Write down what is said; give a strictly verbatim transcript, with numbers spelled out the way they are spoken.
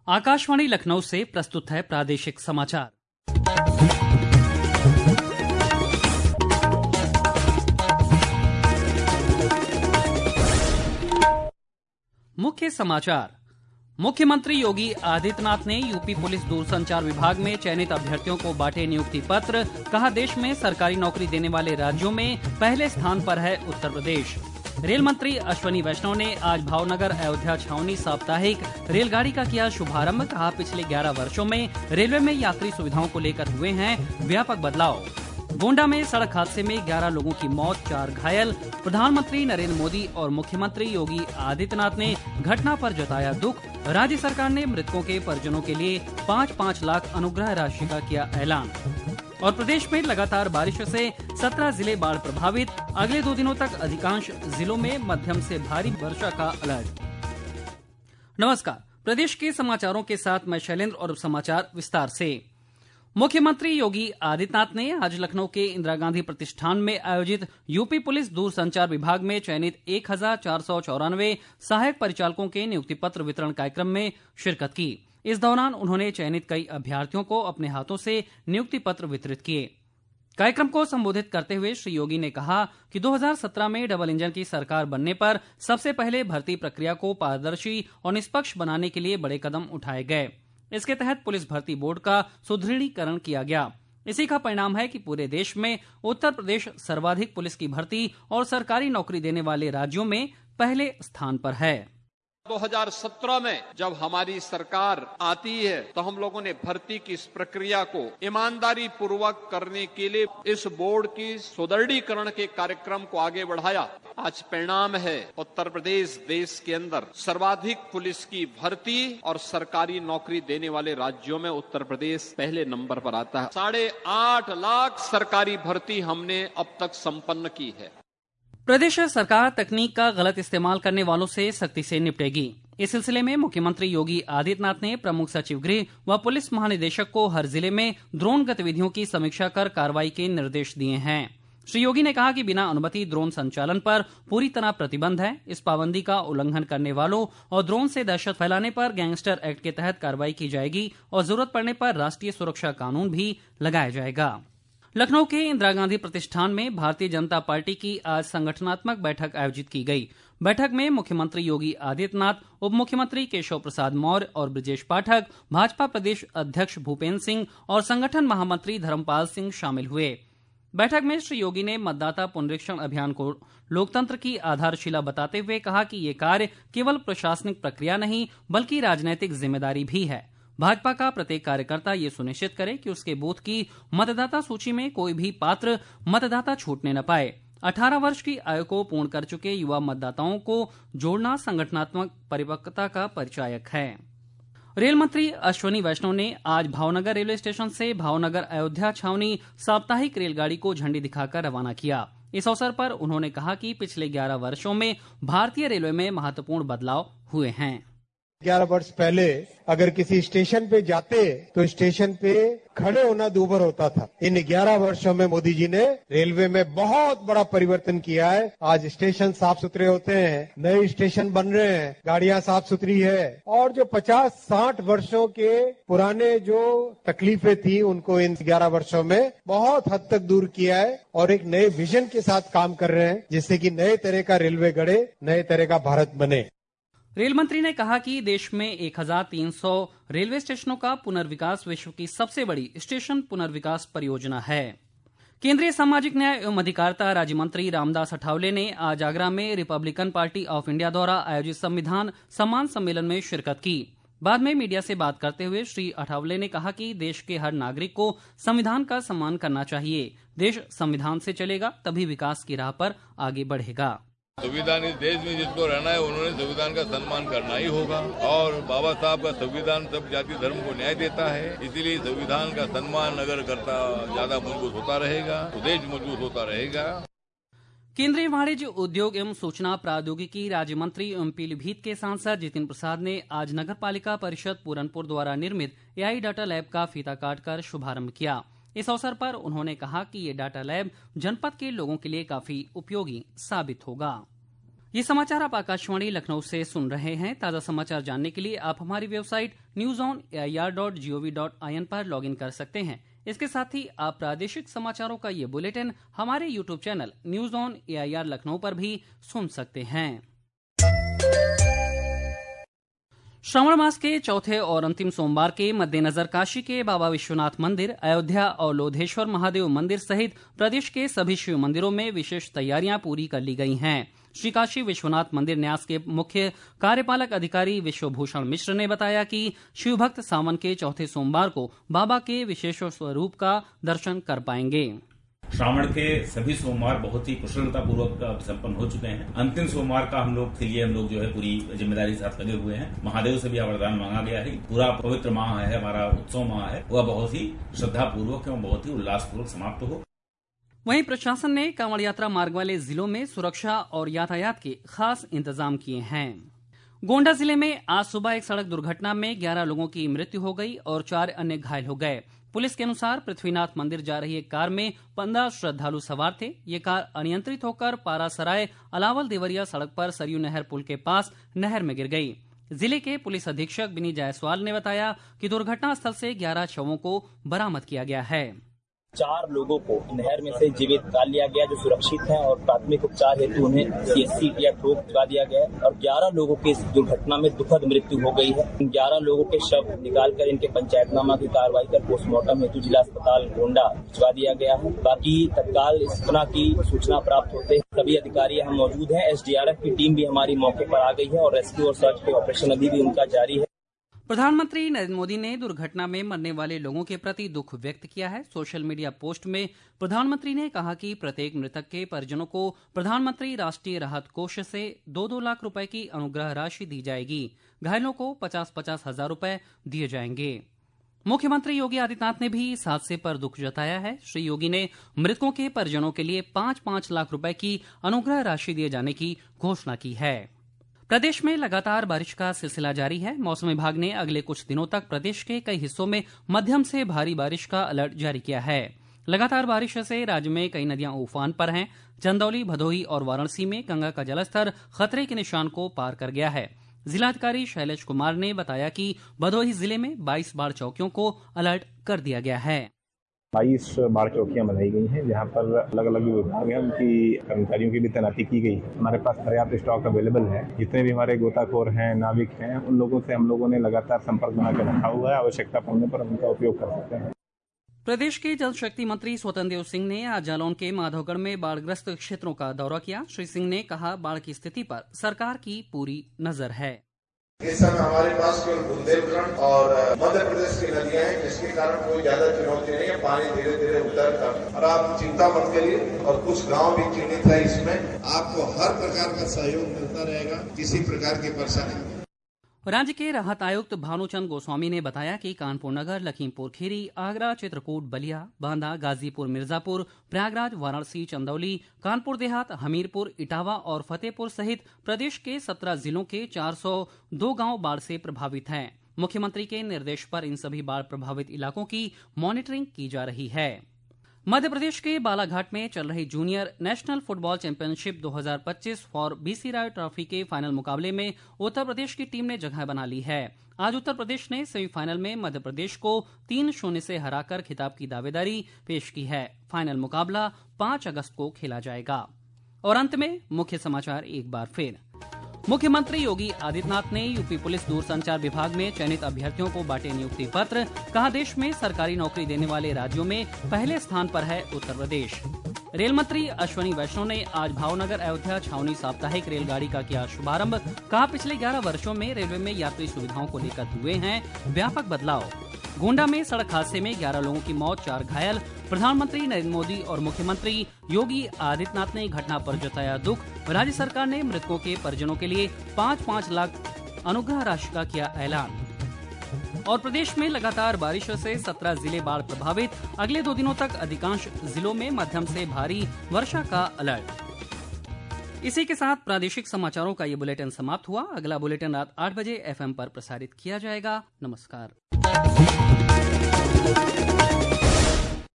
आकाशवाणी लखनऊ से प्रस्तुत है प्रादेशिक समाचार। मुख्य समाचार। मुख्यमंत्री योगी आदित्यनाथ ने यूपी पुलिस दूरसंचार विभाग में चयनित अभ्यर्थियों को बांटे नियुक्ति पत्र। कहा, देश में सरकारी नौकरी देने वाले राज्यों में पहले स्थान पर है उत्तर प्रदेश। रेल मंत्री अश्वनी वैष्णव ने आज भावनगर अयोध्या छावनी साप्ताहिक रेलगाड़ी का किया शुभारंभ। कहा, पिछले ग्यारह वर्षों में रेलवे में यात्री सुविधाओं को लेकर हुए हैं व्यापक बदलाव। गोंडा में सड़क हादसे में ग्यारह लोगों की मौत, चार घायल। प्रधानमंत्री नरेंद्र मोदी और मुख्यमंत्री योगी आदित्यनाथ ने घटना पर जताया दुख। राज्य सरकार ने मृतकों के परिजनों के लिए पाँच पाँच लाख अनुग्रह राशि का किया ऐलान। और प्रदेश में लगातार बारिश से सत्रह जिले बाढ़ प्रभावित। अगले दो दिनों तक अधिकांश जिलों में मध्यम से भारी वर्षा का अलर्ट। नमस्कार, प्रदेश के समाचारों के साथ मैं शैलेंद्र और समाचार विस्तार से। मुख्यमंत्री योगी आदित्यनाथ ने आज लखनऊ के इंदिरा गांधी प्रतिष्ठान में आयोजित यूपी पुलिस दूरसंचार विभाग में चयनित एक हजार चार सौ चौरानवे सहायक परिचालकों के नियुक्ति पत्र वितरण कार्यक्रम में शिरकत की। इस दौरान उन्होंने चयनित कई अभ्यर्थियों को अपने हाथों से नियुक्ति पत्र वितरित किए। कार्यक्रम को संबोधित करते हुए श्री योगी ने कहा कि दो हज़ार सत्रह में डबल इंजन की सरकार बनने पर सबसे पहले भर्ती प्रक्रिया को पारदर्शी और निष्पक्ष बनाने के लिए बड़े कदम उठाए गए। इसके तहत पुलिस भर्ती बोर्ड का सुदृढ़ीकरण किया गया। इसी का परिणाम है कि पूरे देश में उत्तर प्रदेश सर्वाधिक पुलिस की भर्ती और सरकारी नौकरी देने वाले राज्यों में पहले स्थान पर है। दो हज़ार सत्रह में जब हमारी सरकार आती है तो हम लोगों ने भर्ती की इस प्रक्रिया को ईमानदारी पूर्वक करने के लिए इस बोर्ड की सुदृढ़ीकरण के कार्यक्रम को आगे बढ़ाया। आज परिणाम है उत्तर प्रदेश देश के अंदर सर्वाधिक पुलिस की भर्ती और सरकारी नौकरी देने वाले राज्यों में उत्तर प्रदेश पहले नंबर पर आता है। साढ़े आठ लाख सरकारी भर्ती हमने अब तक संपन्न की है। प्रदेश सरकार तकनीक का गलत इस्तेमाल करने वालों से सख्ती से निपटेगी। इस सिलसिले में मुख्यमंत्री योगी आदित्यनाथ ने प्रमुख सचिव गृह व पुलिस महानिदेशक को हर जिले में ड्रोन गतिविधियों की समीक्षा कर कार्रवाई के निर्देश दिए हैं। श्री योगी ने कहा कि बिना अनुमति ड्रोन संचालन पर पूरी तरह प्रतिबंध है। इस पाबंदी का उल्लंघन करने वालों और ड्रोन से दहशत फैलाने पर गैंगस्टर एक्ट के तहत कार्रवाई की जाएगी और जरूरत पड़ने पर राष्ट्रीय सुरक्षा कानून भी लगाया जाएगा। लखनऊ के इंदिरा गांधी प्रतिष्ठान में भारतीय जनता पार्टी की आज संगठनात्मक बैठक आयोजित की गई। बैठक में मुख्यमंत्री योगी आदित्यनाथ, उप मुख्यमंत्री केशव प्रसाद मौर्य और ब्रजेश पाठक, भाजपा प्रदेश अध्यक्ष भूपेन्द्र सिंह और संगठन महामंत्री धर्मपाल सिंह शामिल हुए। बैठक में श्री योगी ने मतदाता पुनरीक्षण अभियान को लोकतंत्र की आधारशिला बताते हुए कहा कि ये कार्य केवल प्रशासनिक प्रक्रिया नहीं बल्कि राजनैतिक जिम्मेदारी भी है। भाजपा का प्रत्येक कार्यकर्ता ये सुनिश्चित करे कि उसके बूथ की मतदाता सूची में कोई भी पात्र मतदाता छूटने न पाए। अठारह वर्ष की आयु को पूर्ण कर चुके युवा मतदाताओं को जोड़ना संगठनात्मक परिपक्वता का परिचायक है। रेल मंत्री अश्वनी वैष्णव ने आज भावनगर रेलवे स्टेशन से भावनगर अयोध्या छावनी साप्ताहिक रेलगाड़ी को झंडी दिखाकर रवाना किया। इस अवसर पर उन्होंने कहा कि पिछले ग्यारह वर्षों में भारतीय रेलवे में महत्वपूर्ण बदलाव हुए हैं। ग्यारह वर्ष पहले अगर किसी स्टेशन पे जाते तो स्टेशन पे खड़े होना दूभर होता था। इन ग्यारह वर्षों में मोदी जी ने रेलवे में बहुत बड़ा परिवर्तन किया है। आज स्टेशन साफ सुथरे होते हैं, नए स्टेशन बन रहे हैं, गाड़ियां साफ सुथरी है और जो पचास साठ वर्षों के पुराने जो तकलीफें थी उनको इन ग्यारह वर्षों में बहुत हद तक दूर किया है और एक नए विजन के साथ काम कर रहे हैं जिससे कि नए तरह का रेलवे गढ़े, नए तरह का भारत बने। रेल मंत्री ने कहा कि देश में एक हजार तीन सौ रेलवे स्टेशनों का पुनर्विकास विश्व की सबसे बड़ी स्टेशन पुनर्विकास परियोजना है। केंद्रीय सामाजिक न्याय एवं अधिकारिता राज्य मंत्री रामदास अठावले ने आज आगरा में रिपब्लिकन पार्टी ऑफ इंडिया द्वारा आयोजित संविधान सम्मान सम्मेलन में शिरकत की। बाद में मीडिया से बात करते हुए श्री अठावले ने कहा कि देश के हर नागरिक को संविधान का सम्मान करना चाहिए। देश संविधान से चलेगा तभी विकास की राह पर आगे बढ़ेगा। संविधान इस देश में जिसको रहना है उन्होंने संविधान का सम्मान करना ही होगा और बाबा साहब का संविधान सब जाति धर्म को न्याय देता है। इसीलिए संविधान का सम्मान अगर करता ज्यादा मजबूत होता रहेगा तो देश मजबूत होता रहेगा। केंद्रीय वाणिज्य उद्योग एवं सूचना प्रौद्योगिकी राज्य मंत्री एवं पीलीभीत के सांसद जितिन प्रसाद ने आज नगर पालिका परिषद पूरनपुर द्वारा निर्मित एआई डाटा लैब का फीता काटकर शुभारंभ किया। इस अवसर पर उन्होंने कहा कि ये डाटा लैब जनपद के लोगों के लिए काफी उपयोगी साबित होगा। ये समाचार आप आकाशवाणी लखनऊ से सुन रहे हैं। ताजा समाचार जानने के लिए आप हमारी website news on A I R dot G O V dot I N पर लॉग इन कर सकते हैं। इसके साथ ही आप प्रादेशिक समाचारों का ये बुलेटिन हमारे YouTube channel news on A I R Lucknow पर भी सुन सकते हैं। श्रावण मास के चौथे और अंतिम सोमवार के मद्देनजर काशी के बाबा विश्वनाथ मंदिर, अयोध्या और लोधेश्वर महादेव मंदिर सहित प्रदेश के सभी शिव मंदिरों में विशेष तैयारियां पूरी कर ली गई हैं। श्री काशी विश्वनाथ मंदिर न्यास के मुख्य कार्यपालक अधिकारी विश्वभूषण मिश्र ने बताया कि शिव भक्त सावन के चौथे सोमवार को बाबा के विशेष स्वरूप का दर्शन कर पाएंगे। श्रावण के सभी सोमवार बहुत ही कुशलता पूर्वक संपन्न हो चुके हैं। अंतिम सोमवार का हम लोग के लिए हम लोग जो है पूरी जिम्मेदारी के साथ लगे हुए हैं। महादेव से भी वरदान मांगा गया है। पूरा पवित्र माह है, हमारा उत्सव माह है, वह बहुत ही श्रद्धा पूर्वक एवं बहुत ही उल्लास पूर्वक समाप्त हो। वहीं प्रशासन ने कांवड़ यात्रा मार्ग वाले जिलों में सुरक्षा और यातायात के खास इंतजाम किए हैं। गोंडा जिले में आज सुबह एक सड़क दुर्घटना में ग्यारह लोगों की मृत्यु हो गई और चार अन्य घायल हो गए। पुलिस के अनुसार पृथ्वीनाथ मंदिर जा रही एक कार में पंद्रह श्रद्धालु सवार थे। ये कार अनियंत्रित होकर पारासराय अलावल देवरिया सड़क पर सरयू नहर पुल के पास नहर में गिर गई। जिले के पुलिस अधीक्षक विनीत जायसवाल ने बताया कि दुर्घटना स्थल से ग्यारह शवों को बरामद किया गया है। चार लोगों को नहर में से जीवित निकाल लिया गया जो सुरक्षित हैं और प्राथमिक उपचार हेतु उन्हें सी एस सी या ठोक भिजवा दिया गया है और ग्यारह लोगों की इस दुर्घटना में दुखद मृत्यु हो गई है। ग्यारह लोगों के शव निकालकर इनके पंचायतनामा की कार्रवाई कर पोस्टमार्टम हेतु जिला अस्पताल गोंडा भिजवा दिया गया है। बाकी तत्काल इस घटना की सूचना प्राप्त होते ही सभी अधिकारी यहाँ मौजूद हैं। एस डी आर एफ की टीम भी हमारी मौके पर आ गई है और रेस्क्यू और सर्च के ऑपरेशन अभी भी उनका जारी है। प्रधानमंत्री नरेंद्र मोदी ने दुर्घटना में मरने वाले लोगों के प्रति दुख व्यक्त किया है। सोशल मीडिया पोस्ट में प्रधानमंत्री ने कहा कि प्रत्येक मृतक के परिजनों को प्रधानमंत्री राष्ट्रीय राहत कोष से दो दो लाख रुपए की अनुग्रह राशि दी जाएगी। घायलों को पचास पचास हजार रुपए दिए जाएंगे। मुख्यमंत्री योगी आदित्यनाथ ने भी इस हादसे पर दुख जताया है। श्री योगी ने मृतकों के परिजनों के लिए पांच पांच लाख रुपए की अनुग्रह राशि दिए जाने की घोषणा की है। प्रदेश में लगातार बारिश का सिलसिला जारी है। मौसम विभाग ने अगले कुछ दिनों तक प्रदेश के कई हिस्सों में मध्यम से भारी बारिश का अलर्ट जारी किया है। लगातार बारिश से राज्य में कई नदियां उफान पर हैं। चंदौली, भदोही और वाराणसी में गंगा का जलस्तर खतरे के निशान को पार कर गया है। जिलाधिकारी शैलेश कुमार ने बताया कि भदोही जिले में बाईस बाढ़ चौकियों को अलर्ट कर दिया गया है। बाईस बाढ़ चौकियां बनाई गई हैं जहां पर अलग अलग विभाग हैं उनकी कर्मचारियों की भी तैनाती की गई है। हमारे पास पर्याप्त स्टॉक अवेलेबल है। जितने भी हमारे गोताखोर हैं, नाविक हैं, उन लोगों से हम लोगों ने लगातार संपर्क बनाकर रखा हुआ है। आवश्यकता पड़ने पर उनका उपयोग कर सकते हैं। प्रदेश के जल शक्ति मंत्री स्वतंत्र देव सिंह ने आज जालौन के माधवगढ़ में बाढ़ग्रस्त क्षेत्रों का दौरा किया। श्री सिंह ने कहा, बाढ़ की स्थिति पर सरकार की पूरी नजर है। इस समय हमारे पास केवल बुंदेलखंड और मध्य प्रदेश की नदियां हैं जिसके कारण कोई ज्यादा चुनौती नहीं है। पानी धीरे धीरे उतर कर और आप चिंता मत करिए और कुछ गांव भी चिन्हित है। इसमें आपको हर प्रकार का सहयोग मिलता रहेगा, किसी प्रकार की परेशानी नहीं। राज्य के राहत आयुक्त भानुचंद गोस्वामी ने बताया कि कानपुर नगर, लखीमपुर खीरी, आगरा, चित्रकूट, बलिया, बांदा, गाजीपुर, मिर्जापुर, प्रयागराज, वाराणसी, चंदौली, कानपुर देहात, हमीरपुर, इटावा और फतेहपुर सहित प्रदेश के सत्रह जिलों के चार सौ दो गांव बाढ़ से प्रभावित हैं। मुख्यमंत्री के निर्देश पर इन सभी बाढ़ प्रभावित इलाकों की मॉनिटरिंग की जा रही है। मध्य प्रदेश के बालाघाट में चल रही जूनियर नेशनल फुटबॉल चैंपियनशिप दो हज़ार पच्चीस फॉर बीसी राय ट्रॉफी के फाइनल मुकाबले में उत्तर प्रदेश की टीम ने जगह बना ली है। आज उत्तर प्रदेश ने सेमीफाइनल में मध्य प्रदेश को तीन शून्य से हराकर खिताब की दावेदारी पेश की है। फाइनल मुकाबला पांच अगस्त को खेला जाएगा। और अंत में मुख्य समाचार एक बार फिर। मुख्यमंत्री योगी आदित्यनाथ ने यूपी पुलिस दूरसंचार विभाग में चयनित अभ्यर्थियों को बांटे नियुक्ति पत्र। कहा, देश में सरकारी नौकरी देने वाले राज्यों में पहले स्थान पर है उत्तर प्रदेश। रेल मंत्री अश्वनी वैष्णव ने आज भावनगर अयोध्या छावनी साप्ताहिक रेलगाड़ी का किया शुभारंभ। कहा, पिछले ग्यारह वर्षों में रेलवे में यात्री सुविधाओं को लेकर हुए हैं व्यापक बदलाव। गोंडा में सड़क हादसे में ग्यारह लोगों की मौत, चार घायल। प्रधानमंत्री नरेंद्र मोदी और मुख्यमंत्री योगी आदित्यनाथ ने घटना पर जताया दुख। राज्य सरकार ने मृतकों के परिजनों के लिए पाँच पाँच लाख अनुग्रह राशि का किया ऐलान। और प्रदेश में लगातार बारिश से सत्रह जिले बाढ़ प्रभावित। अगले दो दिनों तक अधिकांश जिलों में मध्यम से भारी वर्षा का अलर्ट। इसी के साथ प्रादेशिक समाचारों का ये बुलेटिन समाप्त हुआ। अगला बुलेटिन रात आठ बजे एफ एम पर प्रसारित किया जाएगा। नमस्कार।